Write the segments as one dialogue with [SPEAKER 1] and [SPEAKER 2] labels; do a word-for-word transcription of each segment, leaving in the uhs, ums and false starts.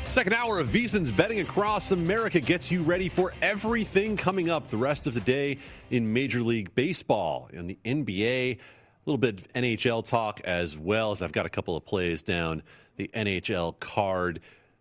[SPEAKER 1] Second hour of VSiN's Betting Across America gets you ready for everything coming up the rest of the day in Major League Baseball, in the N B A, a little bit of N H L talk as well, as I've got a couple of plays down the N H L card.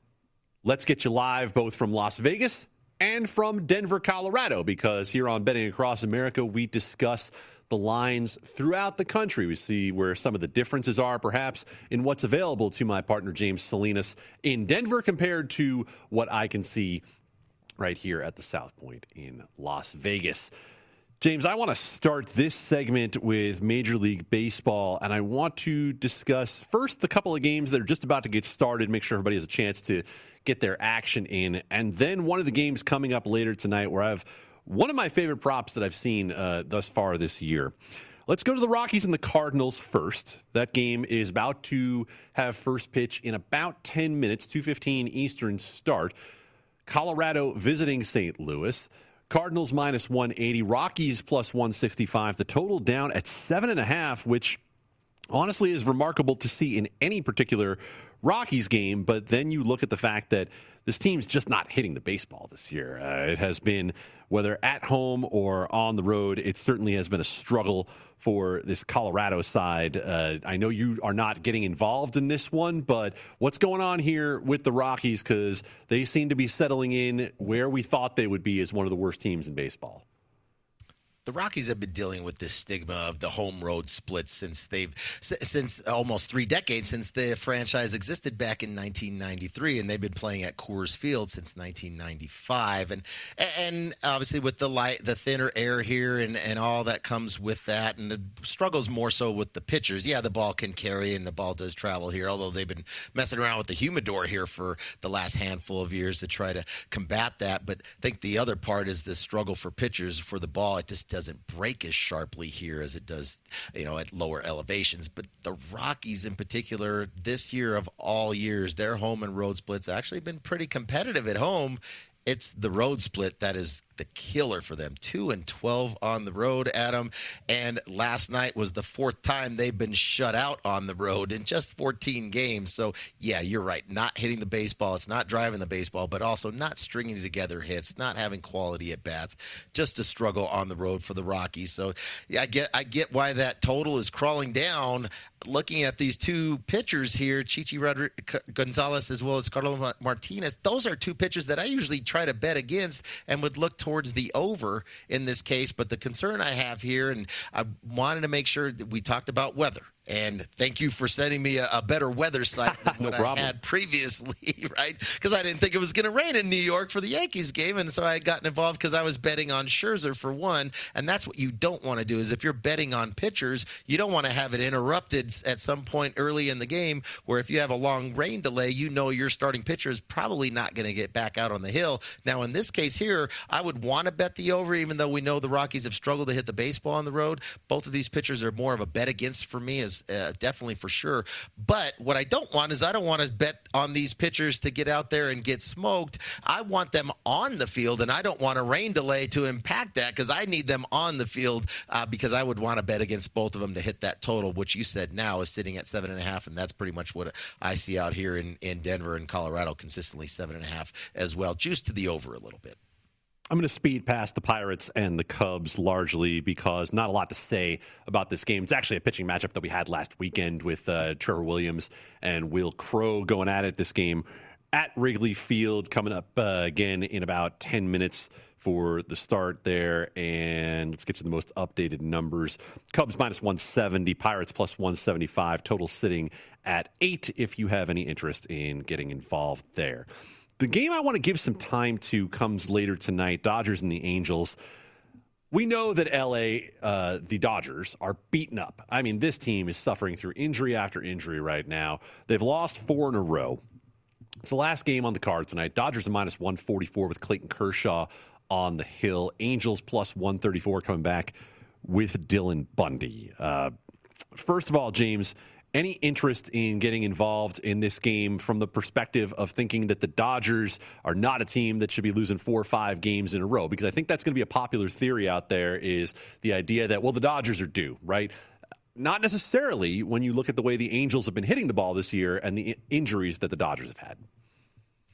[SPEAKER 1] Let's get you live both from Las Vegas and from Denver, Colorado, because here on Betting Across America, we discuss the lines throughout the country. We see where some of the differences are, perhaps, in what's available to my partner, James Salinas, in Denver compared to what I can see right here at the South Point in Las Vegas. James, I want to start this segment with Major League Baseball, and I want to discuss first the couple of games that are just about to get started, make sure everybody has a chance to get their action in, and then one of the games coming up later tonight where I have one of my favorite props that I've seen uh, thus far this year. Let's go to the Rockies and the Cardinals first. That game is about to have first pitch in about ten minutes, two fifteen Eastern start. Colorado visiting Saint Louis. Cardinals minus one eighty, Rockies plus one sixty-five. The total down at seven and a half, which honestly is remarkable to see in any particular Rockies game. But then you look at the fact that this team's just not hitting the baseball this year. Uh, it has been, whether at home or on the road, it certainly has been a struggle for this Colorado side. Uh, I know you are not getting involved in this one, but what's going on here with the Rockies? Because they seem to be settling in where we thought they would be as one of the worst teams in baseball.
[SPEAKER 2] The Rockies have been dealing with this stigma of the home road split since they've since almost three decades since the franchise existed back in nineteen ninety-three, and they've been playing at Coors Field since nineteen ninety-five. And and obviously with the light, the thinner air here, and, and all that comes with that, and the struggles more so with the pitchers. Yeah, the ball can carry and the ball does travel here, although they've been messing around with the humidor here for the last handful of years to try to combat that. But I think the other part is the struggle for pitchers for the ball. It just doesn't break as sharply here as it does, you know, at lower elevations. But the Rockies in particular, this year of all years, their home and road splits actually been pretty competitive at home. It's the road split that is the killer for them. two and twelve on the road, Adam. And last night was the fourth time they've been shut out on the road in just fourteen games. So, yeah, you're right. Not hitting the baseball. It's not driving the baseball, but also not stringing together hits, not having quality at bats. Just a struggle on the road for the Rockies. So, yeah, I get I get why that total is crawling down. Looking at these two pitchers here, Chichi Rodriguez Gonzalez as well as Carlos Martinez, those are two pitchers that I usually try to bet against and would look towards the over in this case. But the concern I have here, and I wanted to make sure that we talked about weather. And thank you for sending me a, a better weather site than
[SPEAKER 1] no
[SPEAKER 2] what
[SPEAKER 1] problem.
[SPEAKER 2] I had previously, right? Because I didn't think it was going to rain in New York for the Yankees game, and so I had gotten involved because I was betting on Scherzer for one, and that's what you don't want to do is if you're betting on pitchers, you don't want to have it interrupted at some point early in the game where if you have a long rain delay, you know your starting pitcher is probably not going to get back out on the hill. Now, in this case here, I would want to bet the over, even though we know the Rockies have struggled to hit the baseball on the road. Both of these pitchers are more of a bet against for me as Uh, definitely for sure. But what I don't want is I don't want to bet on these pitchers to get out there and get smoked. I want them on the field, and I don't want a rain delay to impact that because I need them on the field uh, because I would want to bet against both of them to hit that total, which you said now is sitting at seven and a half, and that's pretty much what I see out here in, in Denver and Colorado, consistently seven and a half as well, juice to the over a little bit.
[SPEAKER 1] I'm going to speed past the Pirates and the Cubs largely because not a lot to say about this game. It's actually a pitching matchup that we had last weekend with uh, Trevor Williams and Will Crowe going at it. This game at Wrigley Field coming up uh, again in about ten minutes for the start there. And let's get to the most updated numbers. Cubs minus one seventy, Pirates plus one seventy-five, total sitting at eight if you have any interest in getting involved there. The game I want to give some time to comes later tonight, Dodgers and the Angels. We know that L A, uh, the Dodgers, are beaten up. I mean, this team is suffering through injury after injury right now. They've lost four in a row. It's the last game on the card tonight. Dodgers are minus one forty-four with Clayton Kershaw on the hill. Angels plus one thirty-four coming back with Dylan Bundy. Uh, first of all, James, any interest in getting involved in this game from the perspective of thinking that the Dodgers are not a team that should be losing four or five games in a row? Because I think that's going to be a popular theory out there, is the idea that, well, the Dodgers are due, right? Not necessarily when you look at the way the Angels have been hitting the ball this year and the injuries that the Dodgers have had.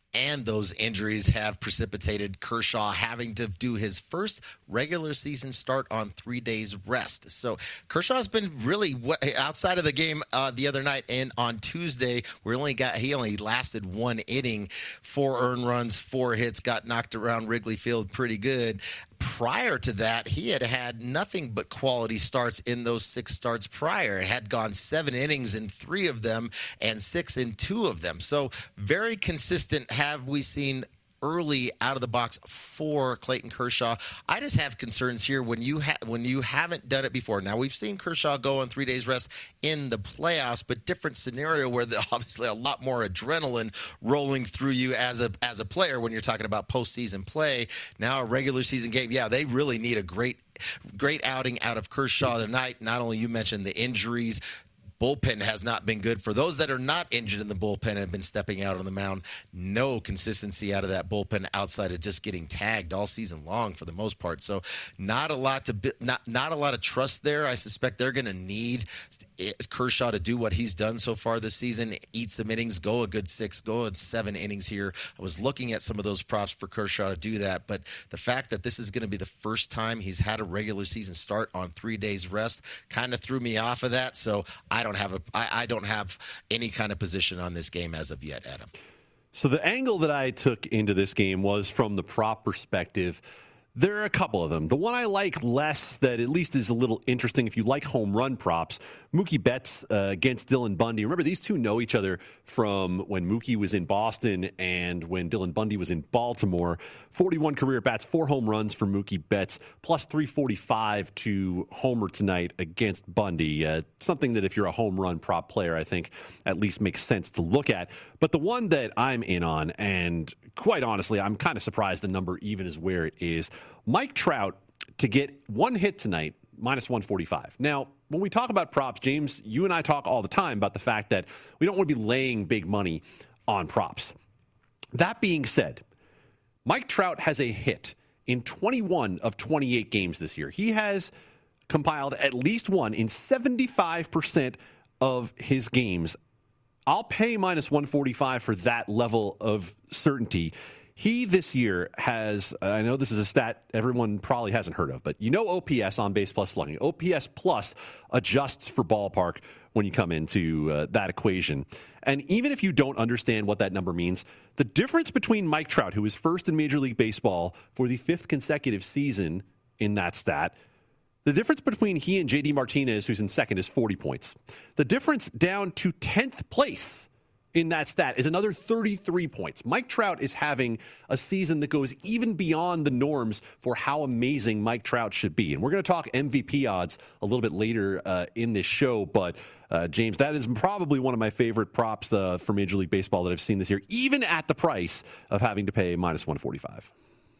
[SPEAKER 2] And those injuries have precipitated Kershaw having to do his first regular season start on three days rest. So Kershaw's been really outside of the game uh, the other night, and on Tuesday we only got he only lasted one inning, four earned runs, four hits, got knocked around Wrigley Field pretty good. Prior to that, he had had nothing but quality starts in those six starts prior. It had gone seven innings in three of them and six in two of them. So very consistent have we seen early out of the box for Clayton Kershaw. I just have concerns here when you ha- when you haven't done it before. Now, we've seen Kershaw go on three days rest in the playoffs, but different scenario where the, obviously a lot more adrenaline rolling through you as a as a player when you're talking about postseason play. Now, a regular season game, yeah, they really need a great great outing out of Kershaw tonight. Not only you mentioned the injuries, bullpen has not been good. For those that are not injured in the bullpen and have been stepping out on the mound, no consistency out of that bullpen outside of just getting tagged all season long for the most part. So not a lot to not not a lot of trust there. I suspect they're going to need Kershaw to do what he's done so far this season, eat some innings, go a good six, go a seven innings here. I was looking at some of those props for Kershaw to do that, but the fact that this is going to be the first time he's had a regular season start on three days rest kind of threw me off of that. So I don't have a I, I don't have any kind of position on this game as of yet, Adam.
[SPEAKER 1] So the angle that I took into this game was from the prop perspective. There are a couple of them. The one I like less that at least is a little interesting if you like home run props, Mookie Betts uh, against Dylan Bundy. Remember, these two know each other from when Mookie was in Boston and when Dylan Bundy was in Baltimore. forty-one career bats, four home runs for Mookie Betts, plus three forty-five to homer tonight against Bundy. Uh, something that if you're a home run prop player, I think at least makes sense to look at. But the one that I'm in on, and quite honestly, I'm kind of surprised the number even is where it is, Mike Trout to get one hit tonight, minus one forty-five. Now, when we talk about props, James, you and I talk all the time about the fact that we don't want to be laying big money on props. That being said, Mike Trout has a hit in twenty-one of twenty-eight games this year. He has compiled at least one in seventy-five percent of his games. I'll pay minus one forty-five for that level of certainty. He this year has, I know this is a stat everyone probably hasn't heard of, but you know O P S, on base plus slugging. O P S plus adjusts for ballpark when you come into uh, that equation. And even if you don't understand what that number means, the difference between Mike Trout, who is first in Major League Baseball for the fifth consecutive season in that stat, the difference between he and J D Martinez, who's in second, is forty points. The difference down to tenth place in that stat is another thirty-three points. Mike Trout is having a season that goes even beyond the norms for how amazing Mike Trout should be. And we're going to talk M V P odds a little bit later uh, in this show. But, uh, James, that is probably one of my favorite props uh, for Major League Baseball that I've seen this year, even at the price of having to pay minus one forty-five.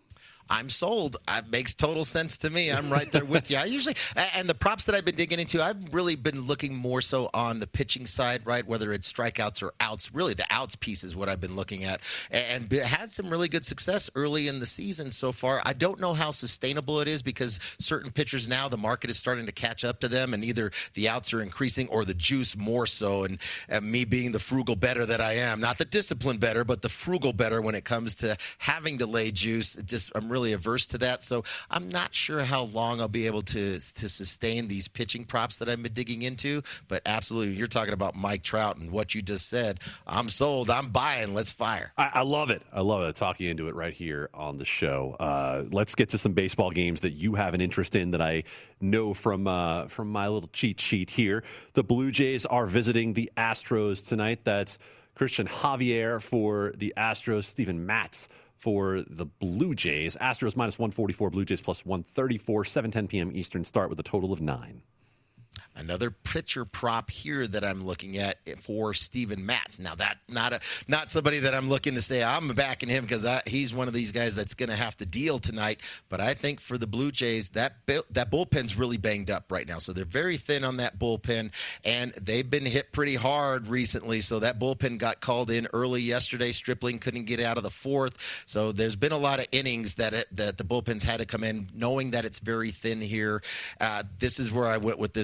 [SPEAKER 2] I'm sold. It makes total sense to me. I'm right there with you. I usually, and the props that I've been digging into, I've really been looking more so on the pitching side, right? Whether it's strikeouts or outs. Really, the outs piece is what I've been looking at, and had some really good success early in the season so far. I don't know how sustainable it is because certain pitchers now, the market is starting to catch up to them, and either the outs are increasing or the juice more so. And, and me being the frugal better that I am, not the disciplined better, but the frugal better when it comes to having to lay juice. Just I'm really averse to that, so I'm not sure how long I'll be able to to sustain these pitching props that I've been digging into. But absolutely, you're talking about Mike Trout and what you just said. I'm sold. I'm buying. Let's fire.
[SPEAKER 1] I, I love it. I love it. Talking into it right here on the show. Uh, let's get to some baseball games that you have an interest in that I know from uh, from my little cheat sheet here. The Blue Jays are visiting the Astros tonight. That's Christian Javier for the Astros, Steven Matz for the Blue Jays. Astros minus one forty-four, Blue Jays plus one thirty-four, seven ten p.m. Eastern start with a total of nine.
[SPEAKER 2] Another pitcher prop here that I'm looking at for Steven Matz. Now, that not a not somebody that I'm looking to say I'm backing him because he's one of these guys that's going to have to deal tonight. But I think for the Blue Jays, that that bullpen's really banged up right now. So they're very thin on that bullpen, and they've been hit pretty hard recently. So that bullpen got called in early yesterday. Stripling couldn't get out of the fourth. So there's been a lot of innings that it, that the bullpen's had to come in, knowing that it's very thin here. Uh, this is where I went with this game. I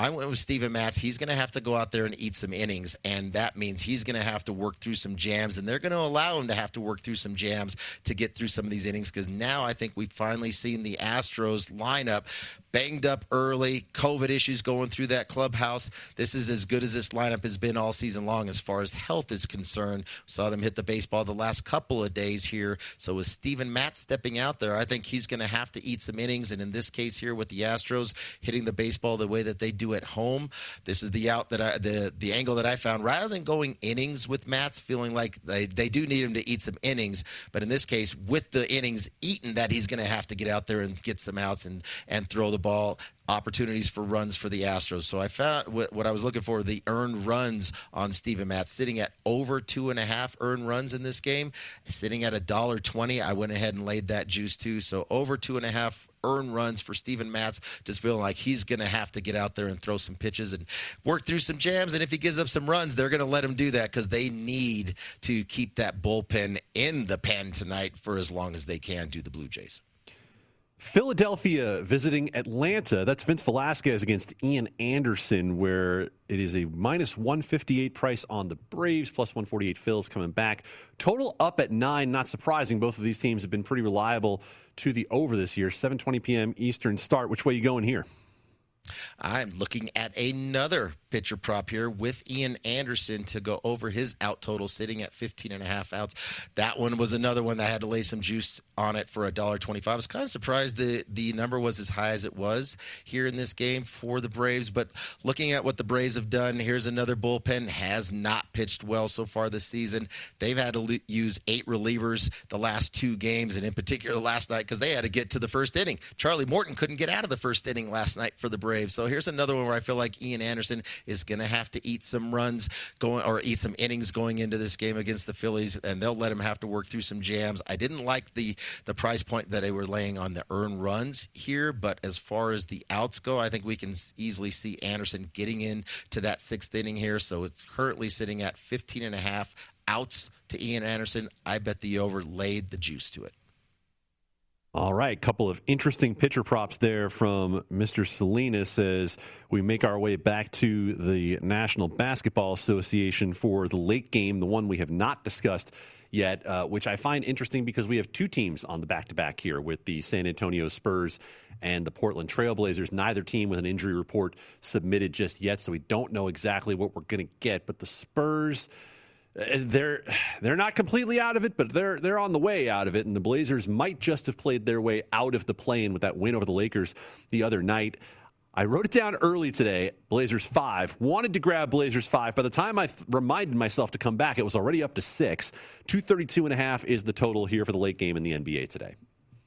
[SPEAKER 2] I went with Steven Matz. He's going to have to go out there and eat some innings, and that means he's going to have to work through some jams, and they're going to allow him to have to work through some jams to get through some of these innings, because now I think we've finally seen the Astros lineup banged up early, COVID issues going through that clubhouse. This is as good as this lineup has been all season long as far as health is concerned. Saw them hit the baseball the last couple of days here. So with Steven Matz stepping out there, I think he's going to have to eat some innings, and in this case here with the Astros hitting the baseball the way that they do at home, this is the out that I, the the angle that I found. Rather than going innings with Matz, feeling like they, they do need him to eat some innings, but in this case, with the innings eaten, that he's going to have to get out there and get some outs and, and throw the ball, opportunities for runs for the Astros. So I found what I was looking for, the earned runs on Steven Matz, sitting at over two and a half earned runs in this game, sitting at a dollar twenty. I went ahead and laid that juice too. So over two and a half earned runs for Steven Matz, just feeling like he's going to have to get out there and throw some pitches and work through some jams. And if he gives up some runs, they're going to let him do that, because they need to keep that bullpen in the pen tonight for as long as they can, do the Blue Jays.
[SPEAKER 1] Philadelphia visiting Atlanta. That's Vince Velasquez against Ian Anderson, where it is a minus one fifty-eight price on the Braves, plus one forty-eight Phil's coming back. Total up at nine. Not surprising. Both of these teams have been pretty reliable to the over this year. seven twenty p.m. Eastern start. Which way you going here?
[SPEAKER 2] I'm looking at another pitcher prop here with Ian Anderson to go over his out total, sitting at fifteen and a half outs. That one was another one that had to lay some juice on it for a dollar twenty-five. I was kind of surprised the, the number was as high as it was here in this game for the Braves, but looking at what the Braves have done, here's another bullpen, has not pitched well so far this season. They've had to le- use eight relievers the last two games, and in particular last night, because they had to get to the first inning. Charlie Morton couldn't get out of the first inning last night for the Braves. So here's another one where I feel like Ian Anderson is going to have to eat some runs going, or eat some innings going into this game against the Phillies, and they'll let him have to work through some jams. I didn't like the the price point that they were laying on the earned runs here, but as far as the outs go, I think we can easily see Anderson getting in to that sixth inning here. So it's currently sitting at fifteen and a half outs to Ian Anderson. I bet the over, laid the juice to it.
[SPEAKER 1] All right, couple of interesting pitcher props there from Mister Salinas as we make our way back to the National Basketball Association for the late game, the one we have not discussed yet, uh, which I find interesting because we have two teams on the back-to-back here with the San Antonio Spurs and the Portland Trailblazers. Neither team with an injury report submitted just yet, so we don't know exactly what we're going to get. But the Spurs, They're they're not completely out of it, but they're they're on the way out of it, and the Blazers might just have played their way out of the play-in with that win over the Lakers the other night. I wrote it down early today, Blazers five. Wanted to grab Blazers five. By the time I th- reminded myself to come back, it was already up to six. two thirty-two and a half is the total here for the late game in the N B A today.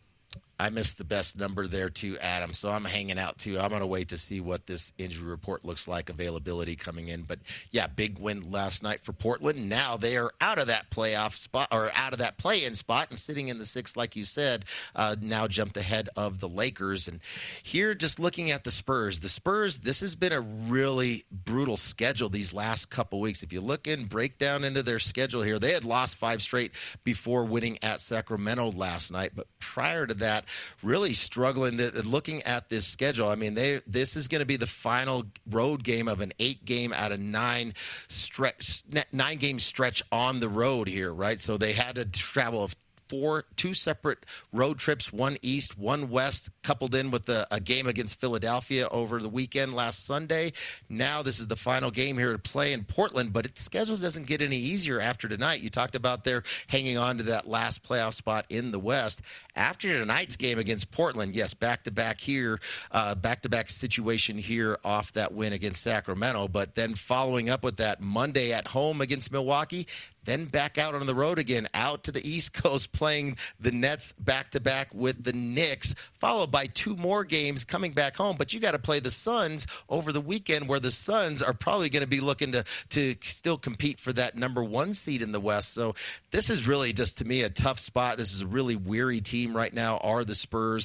[SPEAKER 2] I missed the best number there too, Adam, so I'm hanging out too. I'm going to wait to see what this injury report looks like, availability coming in. But, yeah, big win last night for Portland. Now they are out of that playoff spot, or out of that play-in spot, and sitting in the sixth, like you said, uh, now jumped ahead of the Lakers. And here, just looking at the Spurs, the Spurs, this has been a really brutal schedule these last couple weeks. If you look in, break down into their schedule here, they had lost five straight before winning at Sacramento last night. But prior to that, really struggling. Looking at this schedule, I mean, they this is going to be the final road game of an eight-game out of nine stretch, nine-game stretch on the road here, right? So they had to travel four, two separate road trips, one east, one west, coupled in with a, a game against Philadelphia over the weekend last Sunday. Now this is the final game here to play in Portland, but its schedule doesn't get any easier after tonight. You talked about their hanging on to that last playoff spot in the West. After tonight's game against Portland, yes, back-to-back here, uh, back-to-back situation here off that win against Sacramento, but then following up with that Monday at home against Milwaukee, then back out on the road again, out to the East Coast, playing the Nets back-to-back with the Knicks, followed by two more games coming back home. But you got to play the Suns over the weekend, where the Suns are probably going to be looking to, to still compete for that number one seed in the West. So this is really just, to me, a tough spot. This is a really weary team right now, are the Spurs.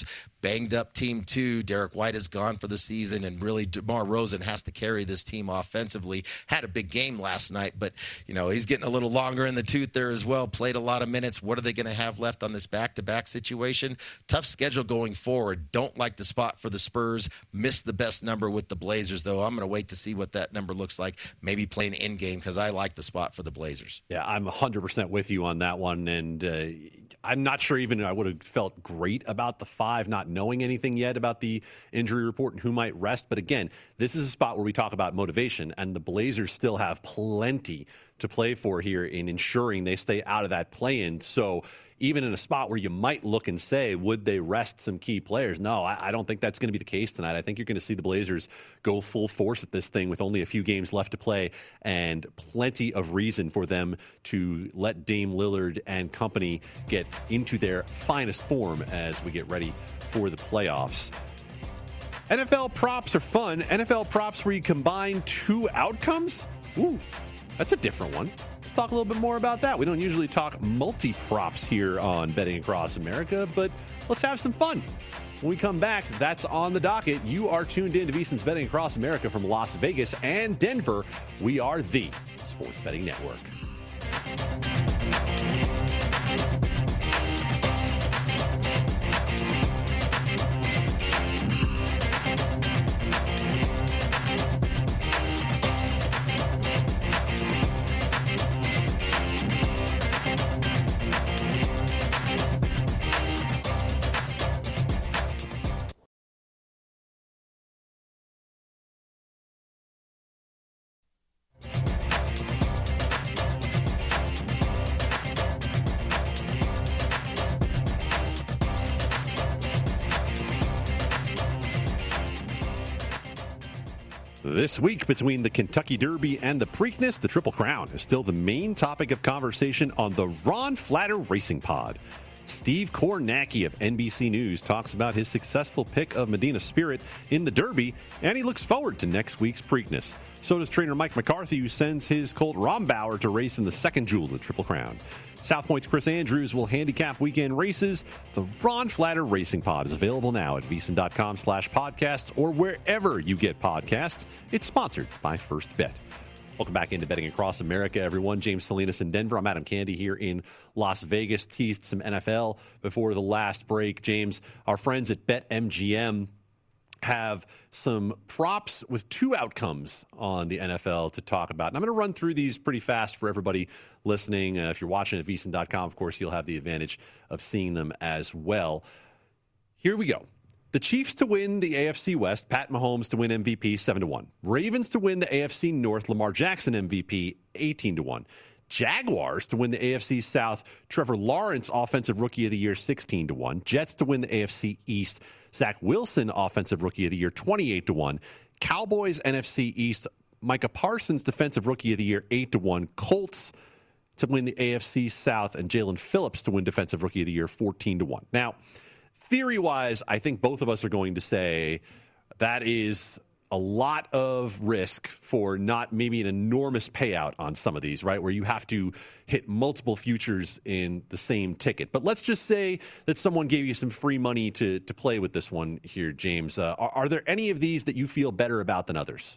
[SPEAKER 2] banged up team too. Derek White is gone for the season, and really DeMar Rosen has to carry this team offensively. Had a big game last night, but you know he's getting a little longer in the tooth there as well. Played a lot of minutes. What are they going to have left on this back-to-back situation? Tough schedule going forward. Don't like the spot for the Spurs. Missed the best number with the Blazers, though. I'm going to wait to see what that number looks like. Maybe play an in-game because I like the spot for the Blazers.
[SPEAKER 1] Yeah, I'm one hundred percent with you on that one, and uh, I'm not sure even I would have felt great about the five, not knowing anything yet about the injury report and who might rest. But again, this is a spot where we talk about motivation, and the Blazers still have plenty to play for here in ensuring they stay out of that play-in. So even in a spot where you might look and say, would they rest some key players? No, I, I don't think that's going to be the case tonight. I think you're going to see the Blazers go full force at this thing with only a few games left to play and plenty of reason for them to let Dame Lillard and company get into their finest form as we get ready for the playoffs. N F L props are fun. N F L props where you combine two outcomes? Ooh, that's a different one. Let's talk a little bit more about that. We don't usually talk multi-props here on Betting Across America, but let's have some fun. When we come back, that's on the docket. You are tuned in to VSiN's Betting Across America from Las Vegas and Denver. We are the Sports Betting Network. This week, between the Kentucky Derby and the Preakness, the Triple Crown is still the main topic of conversation on the Ron Flatter Racing Pod. Steve Kornacki of N B C News talks about his successful pick of Medina Spirit in the Derby, and he looks forward to next week's Preakness. So does trainer Mike McCarthy, who sends his colt Rombauer to race in the second jewel of the Triple Crown. South Point's Chris Andrews will handicap weekend races. The Ron Flatter Racing Pod is available now at VSiN.com slash podcasts or wherever you get podcasts. It's sponsored by First Bet. Welcome back into Betting Across America, everyone. James Salinas in Denver. I'm Adam Candy here in Las Vegas. Teased some N F L before the last break. James, our friends at BetMGM have some props with two outcomes on the N F L to talk about. And I'm going to run through these pretty fast for everybody listening. Uh, if you're watching at V S I N dot com, of course, you'll have the advantage of seeing them as well. Here we go. The Chiefs to win the A F C West, Pat Mahomes to win M V P, seven to one. Ravens to win the A F C North, Lamar Jackson M V P, eighteen to one. Jaguars to win the A F C South, Trevor Lawrence Offensive Rookie of the Year, sixteen to one. Jets to win the A F C East, Zach Wilson Offensive Rookie of the Year, twenty-eight to one. Cowboys N F C East, Micah Parsons Defensive Rookie of the Year, eight to one. Colts to win the A F C South and Jalen Phillips to win Defensive Rookie of the Year, fourteen to one. Now, theory-wise, I think both of us are going to say that is a lot of risk for not maybe an enormous payout on some of these, right, where you have to hit multiple futures in the same ticket. But let's just say that someone gave you some free money to to play with this one here, James. Uh, are, are there any of these that you feel better about than others?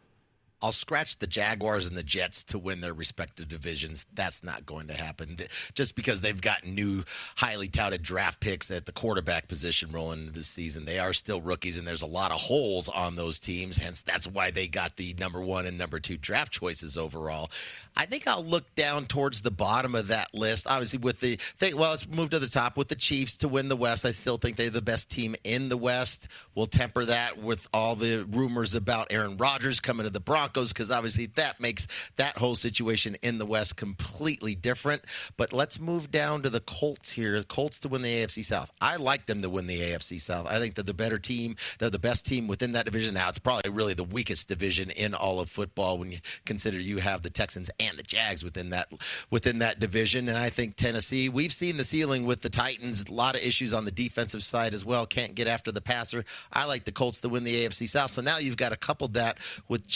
[SPEAKER 2] I'll scratch the Jaguars and the Jets to win their respective divisions. That's not going to happen just because they've got new, highly touted draft picks at the quarterback position rolling into this season. They are still rookies, and there's a lot of holes on those teams. Hence, that's why they got the number one and number two draft choices overall. I think I'll look down towards the bottom of that list. Obviously, with the thing, well, let's move to the top with the Chiefs to win the West. I still think they're the best team in the West. We'll temper that with all the rumors about Aaron Rodgers coming to the Broncos, because obviously that makes that whole situation in the West completely different. But let's move down to the Colts here. Colts to win the A F C South. I like them to win the A F C South. I think they're the better team. They're the best team within that division. Now, it's probably really the weakest division in all of football when you consider you have the Texans and the Jags within that within that division. And I think Tennessee, we've seen the ceiling with the Titans. A lot of issues on the defensive side as well. Can't get after the passer. I like the Colts to win the A F C South. So now you've got to couple that with Jalen Phillips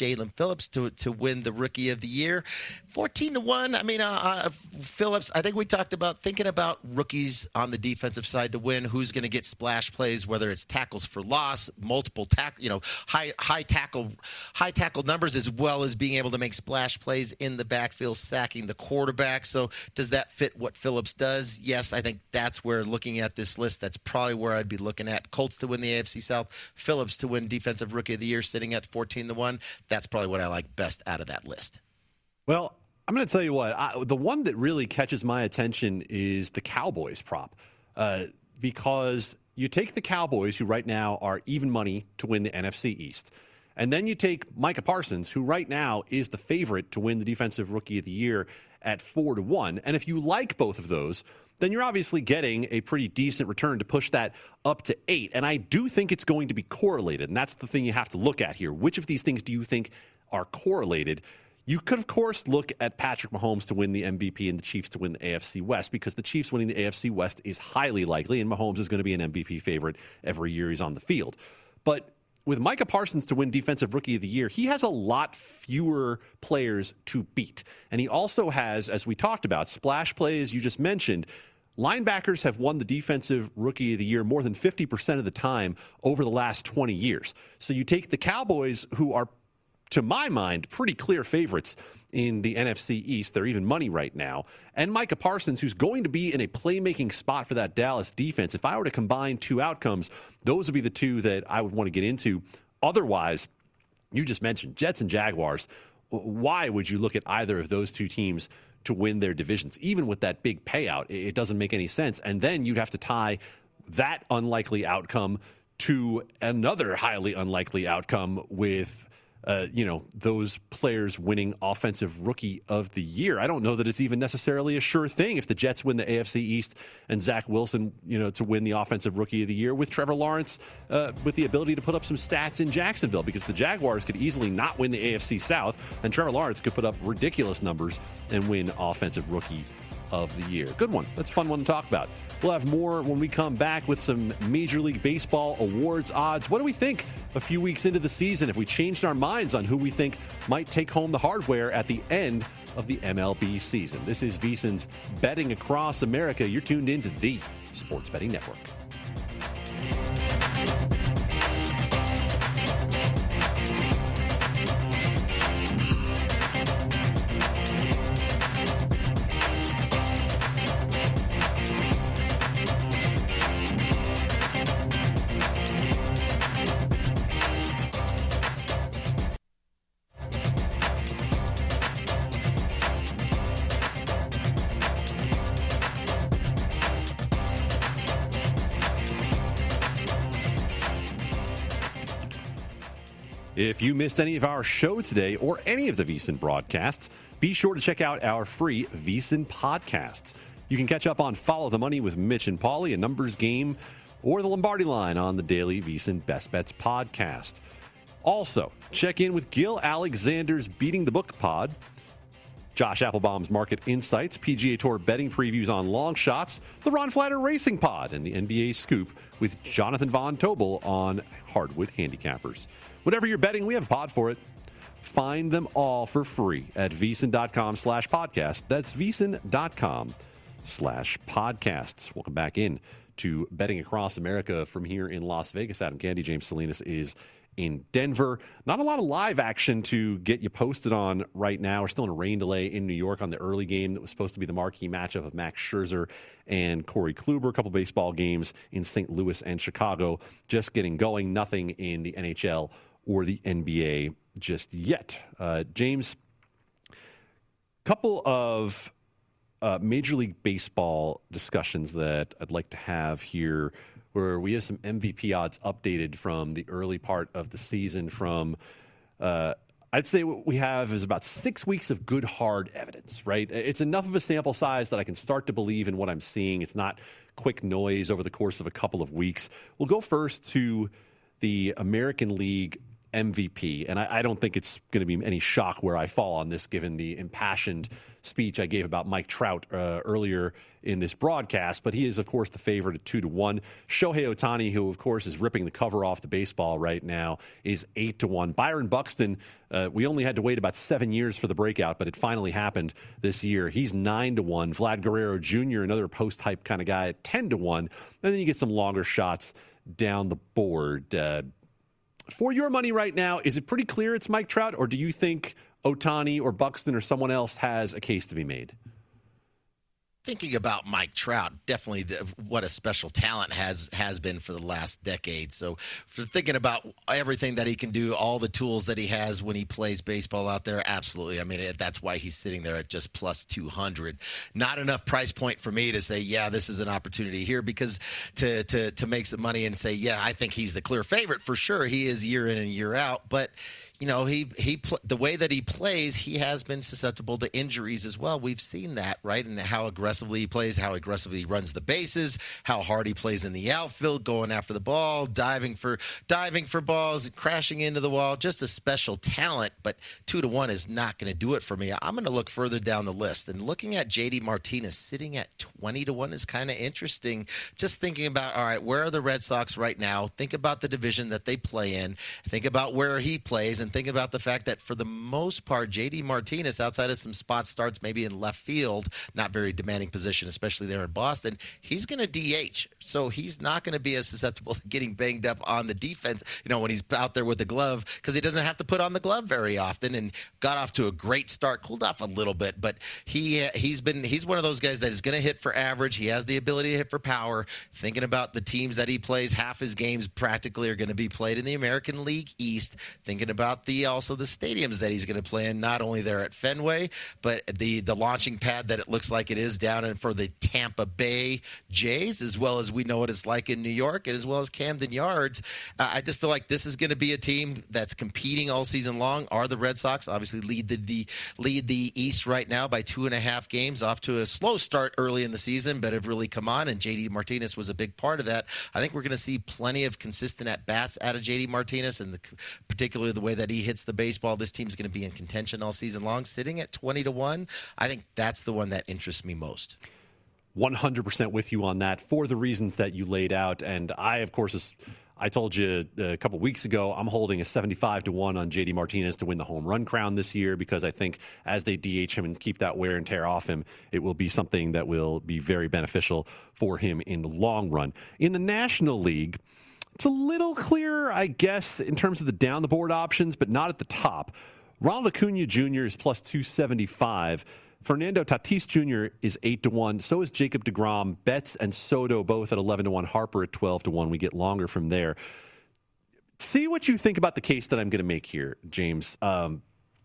[SPEAKER 2] Phillips to to win the Rookie of the Year. fourteen to one. I mean, uh, uh, Phillips, I think we talked about thinking about rookies on the defensive side to win. Who's going to get splash plays, whether it's tackles for loss, multiple tack, you know, high high tackle high tackle numbers, as well as being able to make splash plays in the backfield, sacking the quarterback. So does that fit what Phillips does? Yes, I think that's where, looking at this list, that's probably where I'd be looking at. Colts to win the A F C South, Phillips to win Defensive Rookie of the Year, sitting at fourteen to one. That's probably what I like best out of that list.
[SPEAKER 1] Well, I'm going to tell you what, I, the one that really catches my attention is the Cowboys prop, uh, because you take the Cowboys, who right now are even money to win the N F C East, and then you take Micah Parsons, who right now is the favorite to win the Defensive Rookie of the Year at four to one. And if you like both of those, then you're obviously getting a pretty decent return to push that up to eight. And I do think it's going to be correlated, and that's the thing you have to look at here. Which of these things do you think are correlated? You could, of course, look at Patrick Mahomes to win the M V P and the Chiefs to win the A F C West, because the Chiefs winning the A F C West is highly likely, and Mahomes is going to be an M V P favorite every year he's on the field. But with Micah Parsons to win Defensive Rookie of the Year, he has a lot fewer players to beat. And he also has, as we talked about, splash plays you just mentioned. Linebackers have won the Defensive Rookie of the Year more than fifty percent of the time over the last twenty years. So you take the Cowboys, who are, to my mind, pretty clear favorites in the N F C East. They're even money right now. And Micah Parsons, who's going to be in a playmaking spot for that Dallas defense. If I were to combine two outcomes, those would be the two that I would want to get into. Otherwise, you just mentioned Jets and Jaguars. Why would you look at either of those two teams to win their divisions? Even with that big payout, it doesn't make any sense. And then you'd have to tie that unlikely outcome to another highly unlikely outcome with Uh, you know, those players winning Offensive Rookie of the Year. I don't know that it's even necessarily a sure thing if the Jets win the A F C East and Zach Wilson, you know, to win the Offensive Rookie of the Year, with Trevor Lawrence uh, with the ability to put up some stats in Jacksonville, because the Jaguars could easily not win the A F C South, and Trevor Lawrence could put up ridiculous numbers and win Offensive Rookie of the Year. Good one. That's a fun one to talk about. We'll have more when we come back with some Major League Baseball awards odds. What do we think a few weeks into the season, if we changed our minds on who we think might take home the hardware at the end of the M L B season? This is VSiN's Betting Across America. You're tuned into the Sports Betting Network. If you missed any of our show today or any of the VSiN broadcasts, be sure to check out our free VSiN podcasts. You can catch up on Follow the Money with Mitch and Paulie, a numbers game, or the Lombardi Line on the daily VSiN Best Bets podcast. Also, check in with Gil Alexander's Beating the Book pod, Josh Applebaum's Market Insights, P G A Tour betting previews on long shots, the Ron Flatter Racing Pod, and the N B A Scoop with Jonathan Von Tobel on Hardwood Handicappers. Whatever you're betting, we have a pod for it. Find them all for free at VSiN.com slash podcast. That's VSiN.com slash podcasts. Welcome back in to Betting Across America from here in Las Vegas. Adam Candy, James Salinas is in Denver. Not a lot of live action to get you posted on right now. We're still in a rain delay in New York on the early game that was supposed to be the marquee matchup of Max Scherzer and Corey Kluber. A couple baseball games in Saint Louis and Chicago just getting going. Nothing in the N H L or the N B A just yet. Uh, James, couple of uh, Major League Baseball discussions that I'd like to have here, where we have some M V P odds updated from the early part of the season from, uh, I'd say what we have is about six weeks of good hard evidence, right? It's enough of a sample size that I can start to believe in what I'm seeing. It's not quick noise over the course of a couple of weeks. We'll go first to the American League M V P. And I, I don't think it's going to be any shock where I fall on this, given the impassioned speech I gave about Mike Trout uh, earlier in this broadcast. But he is, of course, the favorite at two to one. Shohei Ohtani, who, of course, is ripping the cover off the baseball right now, is eight to one. Byron Buxton, uh, we only had to wait about seven years for the breakout, but it finally happened this year. He's nine to one. Vlad Guerrero Junior, another post-hype kind of guy, at ten to one. And then you get some longer shots down the board. Uh, for your money right now, is it pretty clear it's Mike Trout, or do you think Ohtani or Buxton or someone else has a case to be made?
[SPEAKER 2] Thinking about Mike Trout, definitely the, what a special talent has has been for the last decade. So for thinking about everything that he can do, all the tools that he has when he plays baseball out there, absolutely. I mean, it, that's why he's sitting there at just plus two hundred. Not enough price point for me to say, yeah, this is an opportunity here, because to, to, to make some money and say, yeah, I think he's the clear favorite for sure. He is year in and year out. But you know, he he pl- the way that he plays, he has been susceptible to injuries as well. We've seen that, right? And how aggressively he plays, how aggressively he runs the bases, how hard he plays in the outfield, going after the ball, diving for diving for balls, crashing into the wall. Just a special talent, but two to one is not going to do it for me. I'm going to look further down the list, and looking at J D Martinez sitting at twenty to one is kind of interesting. Just thinking about, all right, where are the Red Sox right now? Think about the division that they play in. Think about where he plays. And think about the fact that for the most part, J D Martinez, outside of some spot starts maybe in left field, not very demanding position, especially there in Boston, he's going to D H. So he's not going to be as susceptible to getting banged up on the defense, you know, when he's out there with the glove, because he doesn't have to put on the glove very often, and got off to a great start, cooled off a little bit, but he he's been he's one of those guys that is going to hit for average. He has the ability to hit for power. Thinking about the teams that he plays, half his games practically are going to be played in the American League East. Thinking about the also the stadiums that he's going to play in, not only there at Fenway, but the the launching pad that it looks like it is down in for the Tampa Bay Jays, as well as we know what it's like in New York, and as well as Camden Yards. Uh, I just feel like this is going to be a team that's competing all season long. Are the Red Sox obviously lead the, the lead the East right now by two and a half games, off to a slow start early in the season, but have really come on, and J D Martinez was a big part of that. I think we're going to see plenty of consistent at bats out of J D Martinez, and the, particularly the way that he hits the baseball. This team's going to be in contention all season long. Sitting at twenty to one, I think that's the one that interests me most.
[SPEAKER 1] one hundred percent with you on that for the reasons that you laid out. And I, of course, as I told you a couple weeks ago, I'm holding a seventy-five to one on J D Martinez to win the home run crown this year, because I think as they D H him and keep that wear and tear off him, it will be something that will be very beneficial for him in the long run. In the National League, it's a little clearer, I guess, in terms of the down-the-board options, but not at the top. Ronald Acuna Junior is plus two seventy-five. Fernando Tatis Junior is eight to one. So is Jacob deGrom. Betts and Soto both at eleven to one. Harper at twelve to one. We get longer from there. See what you think about the case that I'm going to make here, James. Um,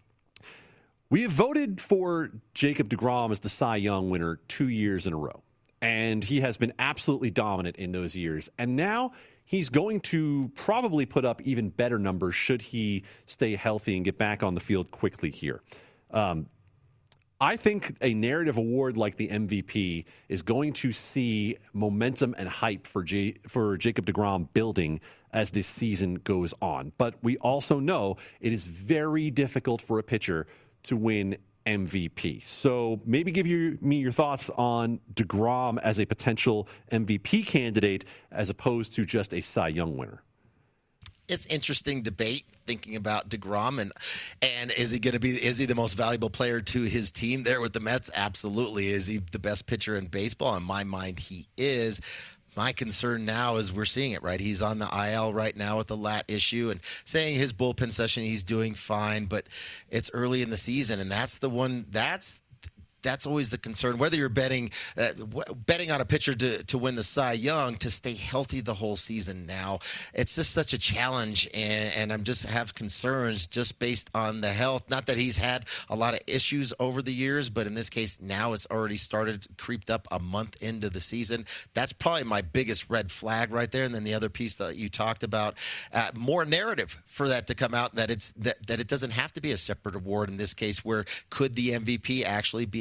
[SPEAKER 1] we have voted for Jacob deGrom as the Cy Young winner two years in a row, and he has been absolutely dominant in those years. And now he's going to probably put up even better numbers should he stay healthy and get back on the field quickly here. Um, I think a narrative award like the M V P is going to see momentum and hype for J- for Jacob deGrom building as this season goes on. But we also know it is very difficult for a pitcher to win M V P. So maybe give you, me your thoughts on deGrom as a potential M V P candidate as opposed to just a Cy Young winner.
[SPEAKER 2] It's interesting debate thinking about deGrom, and and is he going to be is he the most valuable player to his team there with the Mets? Absolutely. Is he the best pitcher in baseball? In my mind, he is. My concern now is we're seeing it, right? He's on the I L right now with the lat issue, and saying his bullpen session, he's doing fine, but it's early in the season, and that's the one that's That's always the concern. Whether you're betting uh, w- betting on a pitcher to, to win the Cy Young, to stay healthy the whole season now, it's just such a challenge, and, and I'm just have concerns just based on the health. Not that he's had a lot of issues over the years, but in this case now it's already started, creeped up a month into the season. That's probably my biggest red flag right there. And then the other piece that you talked about, uh, more narrative for that to come out, that it's that, that it doesn't have to be a separate award in this case, where could the M V P actually be a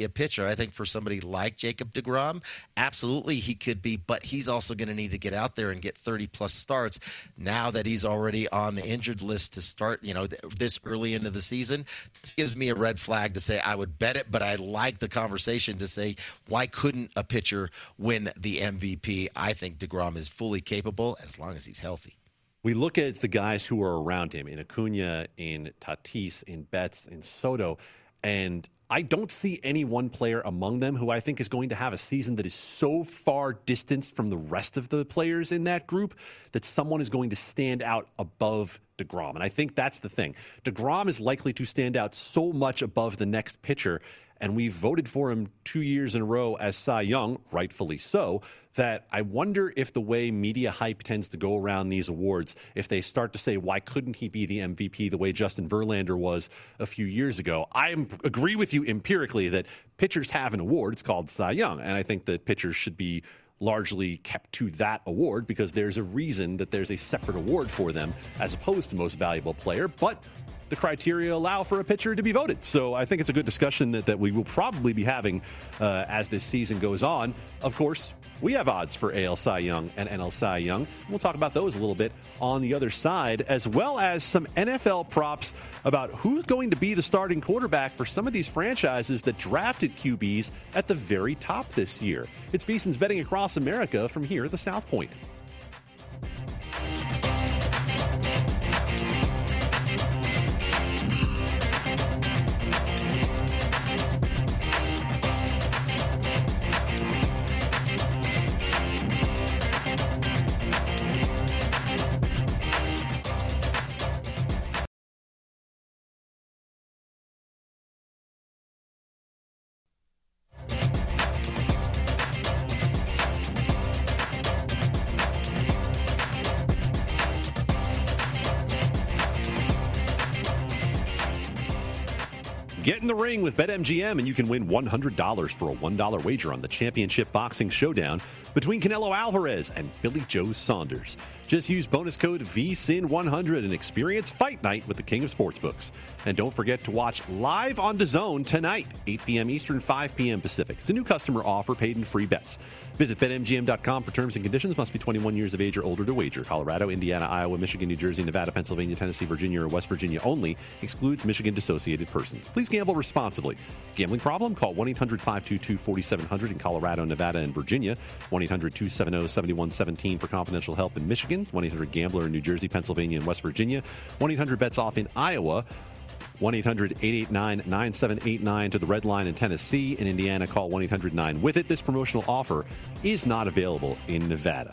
[SPEAKER 2] a pitcher. I think for somebody like Jacob deGrom, absolutely he could be, but he's also going to need to get out there and get thirty-plus starts now that he's already on the injured list to start, you know, th- this early into the season. This gives me a red flag to say I would bet it, but I like the conversation to say, why couldn't a pitcher win the M V P? I think deGrom is fully capable as long as he's healthy.
[SPEAKER 1] We look at the guys who are around him in Acuna, in Tatis, in Betts, in Soto, and I don't see any one player among them who I think is going to have a season that is so far distanced from the rest of the players in that group that someone is going to stand out above deGrom. And I think that's the thing. deGrom is likely to stand out so much above the next pitcher, and we've voted for him two years in a row as Cy Young, rightfully so, that I wonder if the way media hype tends to go around these awards, if they start to say, why couldn't he be the M V P the way Justin Verlander was a few years ago? I agree with you empirically that pitchers have an award. It's called Cy Young, and I think that pitchers should be largely kept to that award because there's a reason that there's a separate award for them as opposed to most valuable player. But the criteria allow for a pitcher to be voted. So I think it's a good discussion that, that we will probably be having uh, as this season goes on. Of course, we have odds for A L Cy Young and N L Cy Young. We'll talk about those a little bit on the other side, as well as some N F L props about who's going to be the starting quarterback for some of these franchises that drafted Q Bs at the very top this year. It's VSiN's Betting Across America from here at the South Point. Get in the ring with BetMGM and you can win one hundred dollars for a one dollar wager on the championship boxing showdown between Canelo Alvarez and Billy Joe Saunders. Just use bonus code V S I N one hundred and experience Fight Night with the King of Sportsbooks. And don't forget to watch live on DAZN tonight, eight p.m. Eastern, five p.m. Pacific. It's a new customer offer, paid in free bets. Visit Bet M G M dot com for terms and conditions. Must be twenty-one years of age or older to wager. Colorado, Indiana, Iowa, Michigan, New Jersey, Nevada, Pennsylvania, Tennessee, Virginia, or West Virginia only. Excludes Michigan-dissociated persons. Please gamble responsibly. Gambling problem? Call one eight hundred five two two four seven zero zero in Colorado, Nevada, and Virginia. one eight hundred two seven zero seven one one seven for confidential help in Michigan. one eight hundred gambler in New Jersey, Pennsylvania, and West Virginia. one eight hundred bets off in Iowa. one eight hundred eight eight nine nine seven eight nine to the Red Line in Tennessee. In Indiana, call one eight hundred nine with it. This promotional offer is not available in Nevada.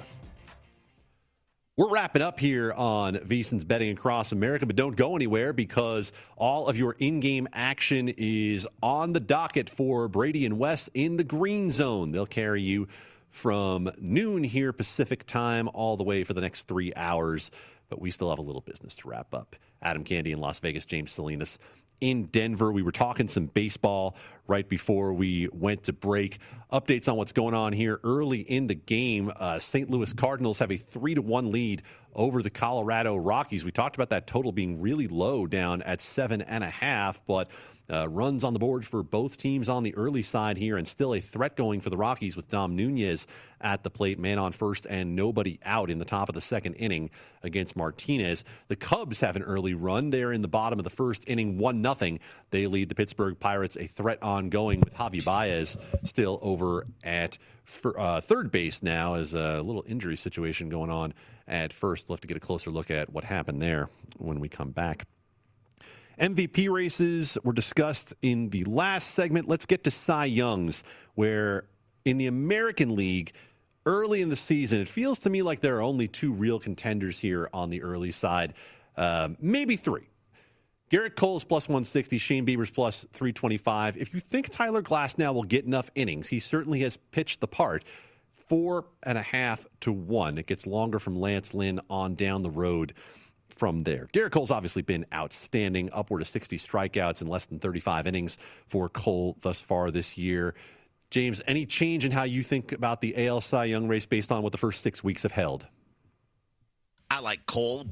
[SPEAKER 1] We're wrapping up here on VSiN's Betting Across America, but don't go anywhere because all of your in-game action is on the docket for Brady and Wes in the Green Zone. They'll carry you from noon here Pacific time all the way for the next three hours, but we still have a little business to wrap up. Adam Candy in Las Vegas, James Salinas in Denver. We were talking some baseball right before we went to break. Updates on what's going on here early in the game. Uh, Saint Louis Cardinals have a three to one lead over the Colorado Rockies. We talked about that total being really low down at seven and a half, but Uh, runs on the board for both teams on the early side here, and still a threat going for the Rockies with Dom Nunez at the plate, man on first and nobody out in the top of the second inning against Martinez. The Cubs have an early run. They're in the bottom of the first inning, one nothing. They lead the Pittsburgh Pirates, a threat ongoing with Javi Baez still over at for, uh, third base now, as a little injury situation going on at first. We'll have to get a closer look at what happened there when we come back. M V P races were discussed in the last segment. Let's get to Cy Youngs, where in the American League, early in the season, it feels to me like there are only two real contenders here on the early side, um, maybe three. Garrett Cole's plus one sixty, Shane Bieber's plus three twenty-five. If you think Tyler Glasnow will get enough innings, he certainly has pitched the part. Four and a half to one. It gets longer from Lance Lynn on down the road from there. Garrett Cole's obviously been outstanding, upward of sixty strikeouts in less than thirty-five innings for Cole thus far this year. James, any change in how you think about the A L Cy Young race based on what the first six weeks have held?
[SPEAKER 2] I like Cole, but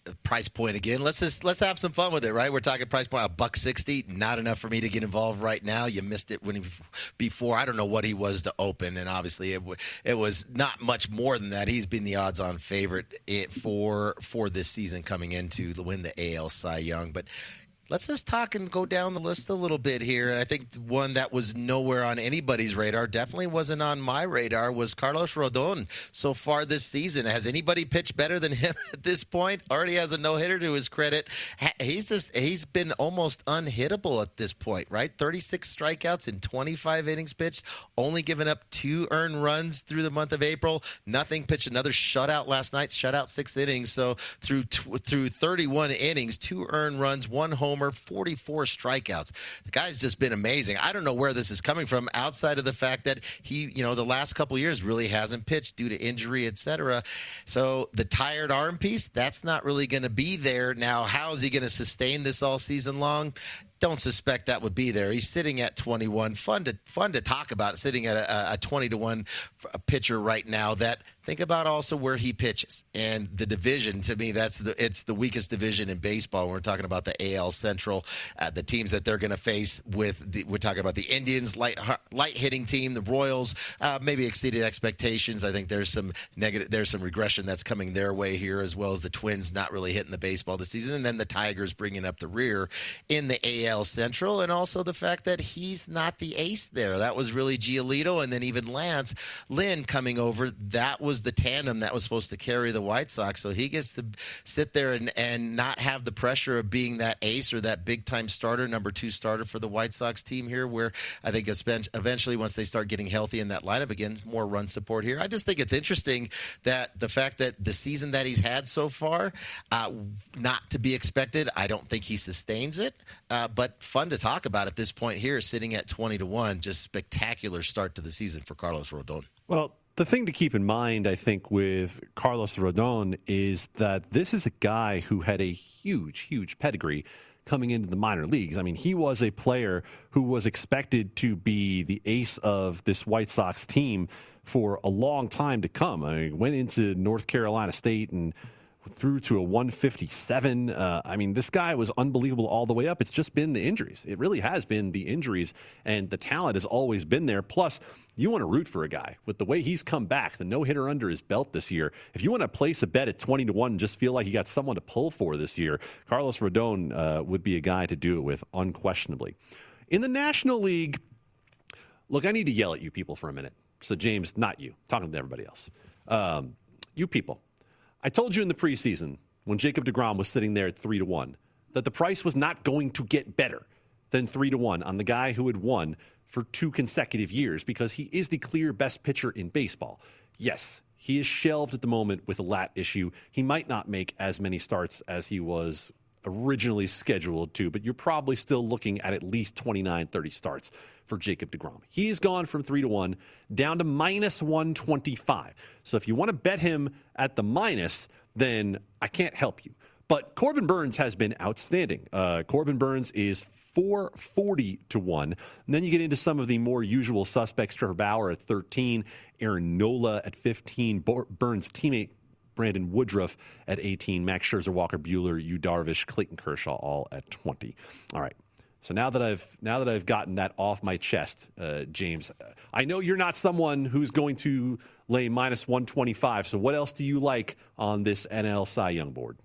[SPEAKER 2] price point again. Let's just let's have some fun with it, right? We're talking price point a buck sixty. Not enough for me to get involved right now. You missed it when he before. I don't know what he was to open, and obviously it it was not much more than that. He's been the odds-on favorite it for for this season coming into the win the A L Cy Young, but. Let's just talk and go down the list a little bit here. And I think one that was nowhere on anybody's radar, definitely wasn't on my radar, was Carlos Rodon so far this season. Has anybody pitched better than him at this point? Already has a no-hitter to his credit. He's just he's been almost unhittable at this point, right? thirty-six strikeouts in twenty-five innings pitched, only given up two earned runs through the month of April. Nothing pitched another shutout last night, shutout six innings. So through through thirty-one innings, two earned runs, one homer, forty-four strikeouts. The guy's just been amazing. I don't know where this is coming from outside of the fact that he, you know, the last couple of years really hasn't pitched due to injury, et cetera. So the tired arm piece, that's not really going to be there. Now, how is he going to sustain this all season long? Don't suspect that would be there. He's sitting at twenty-one. Fun to fun to talk about. Sitting at a, a twenty to one pitcher right now. That think about also where he pitches and the division. To me, that's the it's the weakest division in baseball. When we're talking about the A L Central, uh, the teams that they're going to face with. The, we're talking about the Indians, light light hitting team, the Royals, uh, maybe exceeded expectations. I think there's some negative, there's some regression that's coming their way here, as well as the Twins not really hitting the baseball this season, and then the Tigers bringing up the rear in the A L Central, and also the fact that he's not the ace there. That was really Giolito, and then even Lance Lynn coming over. That was the tandem that was supposed to carry the White Sox. So he gets to sit there and, and not have the pressure of being that ace or that big-time starter, number two starter for the White Sox team here, where I think eventually once they start getting healthy in that lineup again, more run support here. I just think it's interesting that the fact that the season that he's had so far, uh, not to be expected. I don't think he sustains it, uh, but But fun to talk about at this point here, sitting at twenty to one. Just spectacular start to the season for Carlos Rodon.
[SPEAKER 1] Well, the thing to keep in mind, I think, with Carlos Rodon is that this is a guy who had a huge, huge pedigree coming into the minor leagues. I mean, he was a player who was expected to be the ace of this White Sox team for a long time to come. I mean, went into North Carolina State and through to a one fifty-seven. Uh, I mean, this guy was unbelievable all the way up. It's just been the injuries. It really has been the injuries, and the talent has always been there. Plus, you want to root for a guy with the way he's come back, the no-hitter under his belt this year. If you want to place a bet at twenty to one and just feel like you got someone to pull for this year, Carlos Rodon uh, would be a guy to do it with, unquestionably. In the National League, look, I need to yell at you people for a minute. So, James, not you. Talking to everybody else. Um, you people. I told you in the preseason, when Jacob deGrom was sitting there at three to one, that the price was not going to get better than three to one on the guy who had won for two consecutive years, because he is the clear best pitcher in baseball. Yes, he is shelved at the moment with a lat issue. He might not make as many starts as he was originally scheduled to, but you're probably still looking at at least twenty-nine, thirty starts for Jacob deGrom. He has gone from three to one down to minus one twenty-five. So if you want to bet him at the minus, then I can't help you. But Corbin Burnes has been outstanding. Uh, Corbin Burnes is four forty to one. And then you get into some of the more usual suspects, Trevor Bauer at thirteen, Aaron Nola at fifteen, Burnes' teammate Brandon Woodruff at eighteen, Max Scherzer, Walker Buehler, Yu Darvish, Clayton Kershaw, all at twenty. All right. So now that I've now that I've gotten that off my chest, uh, James, I know you're not someone who's going to lay minus one twenty-five. So what else do you like on this N L Cy Young board?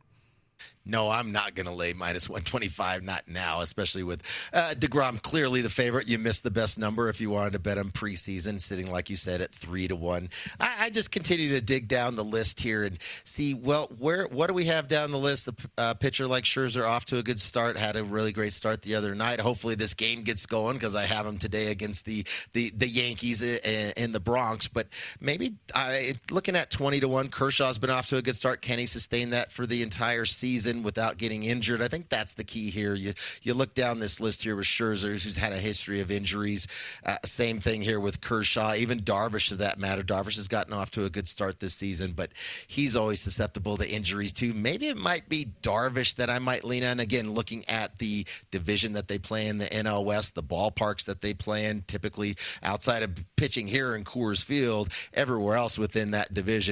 [SPEAKER 2] No, I'm not going to lay minus one twenty-five, not now, especially with uh, deGrom clearly the favorite. You missed the best number if you wanted to bet him preseason, sitting, like you said, at three to one. I, I just continue to dig down the list here and see, well, where what do we have down the list? A uh, pitcher like Scherzer off to a good start, had a really great start the other night. Hopefully this game gets going because I have him today against the, the, the Yankees in, in the Bronx. But maybe I, looking at twenty to one, Kershaw's been off to a good start. Can he sustain that for the entire season without getting injured? I think that's the key here. You you look down this list here with Scherzer, who's had a history of injuries. Uh, same thing here with Kershaw, even Darvish, for that matter. Darvish has gotten off to a good start this season, but he's always susceptible to injuries too. Maybe it might be Darvish that I might lean on. Again, looking at the division that they play in, the N L West, the ballparks that they play in, typically outside of pitching here in Coors Field, everywhere else within that division,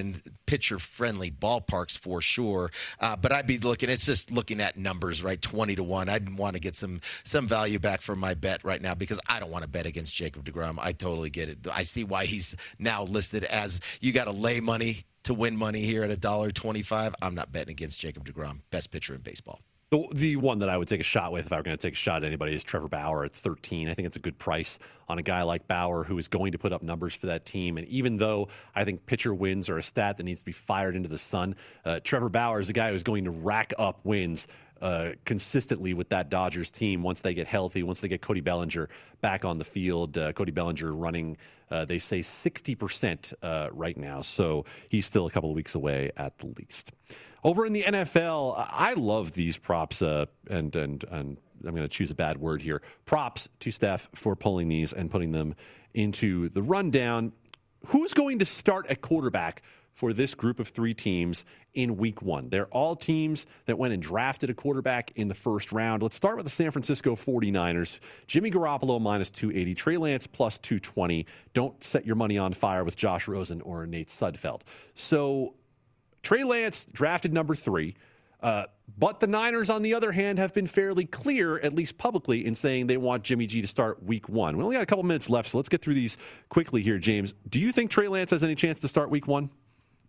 [SPEAKER 2] pitcher-friendly ballparks for sure. Uh, but I'd be looking, it's just looking at numbers, right? twenty to one. I'd want to get some some value back from my bet right now because I don't want to bet against Jacob deGrom. I totally get it. I see why he's now listed as you got to lay money to win money here at one dollar twenty-five. I'm not betting against Jacob deGrom, best pitcher in baseball.
[SPEAKER 1] The, the one that I would take a shot with if I were going to take a shot at anybody is Trevor Bauer at thirteen. I think it's a good price on a guy like Bauer who is going to put up numbers for that team. And even though I think pitcher wins are a stat that needs to be fired into the sun, uh, Trevor Bauer is a guy who's going to rack up wins uh, consistently with that Dodgers team once they get healthy, once they get Cody Bellinger back on the field. Uh, Cody Bellinger running, uh, they say, sixty percent uh, right now. So he's still a couple of weeks away at the least. Over in the N F L, I love these props, uh, and, and, and I'm going to choose a bad word here. Props to Steph for pulling these and putting them into the rundown. Who's going to start at quarterback for this group of three teams in week one? They're all teams that went and drafted a quarterback in the first round. Let's start with the San Francisco forty-niners. Jimmy Garoppolo minus two eighty, Trey Lance plus two twenty. Don't set your money on fire with Josh Rosen or Nate Sudfeld. So Trey Lance drafted number three, uh, but the Niners, on the other hand, have been fairly clear, at least publicly, in saying they want Jimmy G to start week one. We only got a couple minutes left, so let's get through these quickly here, James. Do you think Trey Lance has any chance to start week one?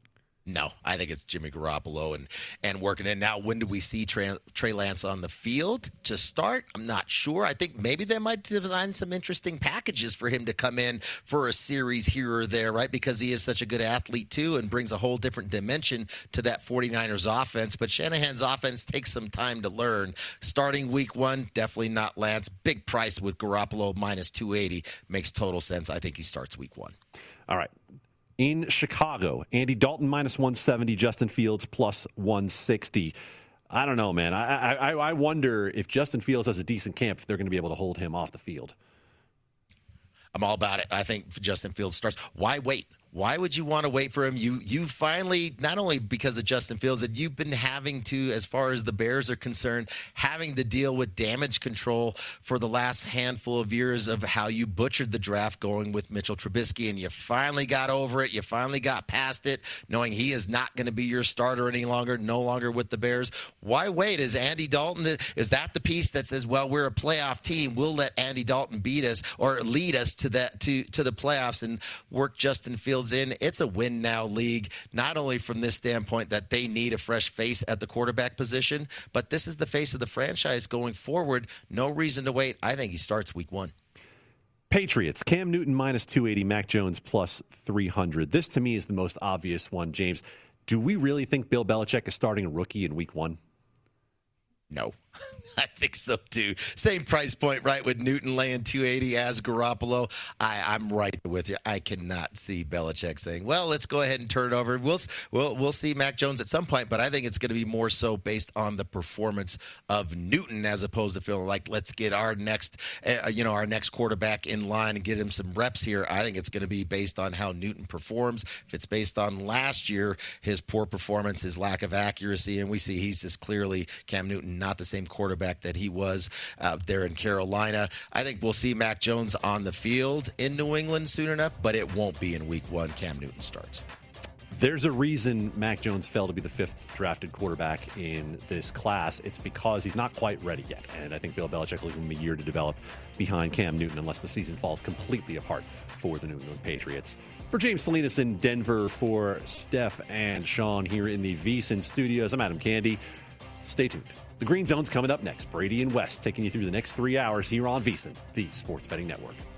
[SPEAKER 2] No, I think it's Jimmy Garoppolo and, and working in. Now, when do we see Trey, Trey Lance on the field to start? I'm not sure. I think maybe they might design some interesting packages for him to come in for a series here or there, right? Because he is such a good athlete, too, and brings a whole different dimension to that forty-niners offense. But Shanahan's offense takes some time to learn. Starting week one, definitely not Lance. Big price with Garoppolo minus two eighty. Makes total sense. I think he starts week one.
[SPEAKER 1] All right. In Chicago, Andy Dalton minus one seventy, Justin Fields plus one sixty. I don't know, man. I, I I wonder if Justin Fields has a decent camp, if they're going to be able to hold him off the field.
[SPEAKER 2] I'm all about it. I think Justin Fields starts. Why wait? Why would you want to wait for him? You you finally, not only because of Justin Fields, that you've been having to, as far as the Bears are concerned, having to deal with damage control for the last handful of years of how you butchered the draft going with Mitchell Trubisky, and you finally got over it. You finally got past it, knowing he is not going to be your starter any longer, no longer with the Bears. Why wait? Is Andy Dalton, is that the piece that says, well, we're a playoff team, we'll let Andy Dalton beat us or lead us to that to, to the playoffs and work Justin Fields in? It's a win now league, not only from this standpoint that they need a fresh face at the quarterback position, but this is the face of the franchise going forward. No reason to wait. I think he starts week one.
[SPEAKER 1] Patriots, Cam Newton minus two eighty, Mac Jones plus three hundred. This to me is the most obvious one, James. Do we really think Bill Belichick is starting a rookie in week one?
[SPEAKER 2] No. I think so, too. Same price point, right, with Newton laying two eighty as Garoppolo. I, I'm right with you. I cannot see Belichick saying, well, let's go ahead and turn it over. We'll, we'll, we'll see Mac Jones at some point, but I think it's going to be more so based on the performance of Newton as opposed to feeling like, let's get our next, uh, you know, our next quarterback in line and get him some reps here. I think it's going to be based on how Newton performs. If it's based on last year, his poor performance, his lack of accuracy, and we see he's just clearly, Cam Newton, not the same quarterback that he was out there in Carolina. I think we'll see Mac Jones on the field in New England soon enough, but it won't be in week one. Cam Newton starts.
[SPEAKER 1] There's a reason Mac Jones fell to be the fifth drafted quarterback in this class. It's because he's not quite ready yet. And I think Bill Belichick will give him a year to develop behind Cam Newton unless the season falls completely apart for the New England Patriots. For James Salinas in Denver, for Steph and Sean here in the VSiN studios, I'm Adam Candy. Stay tuned. The Green Zone's coming up next. Brady and West taking you through the next three hours here on VSiN, the Sports Betting Network.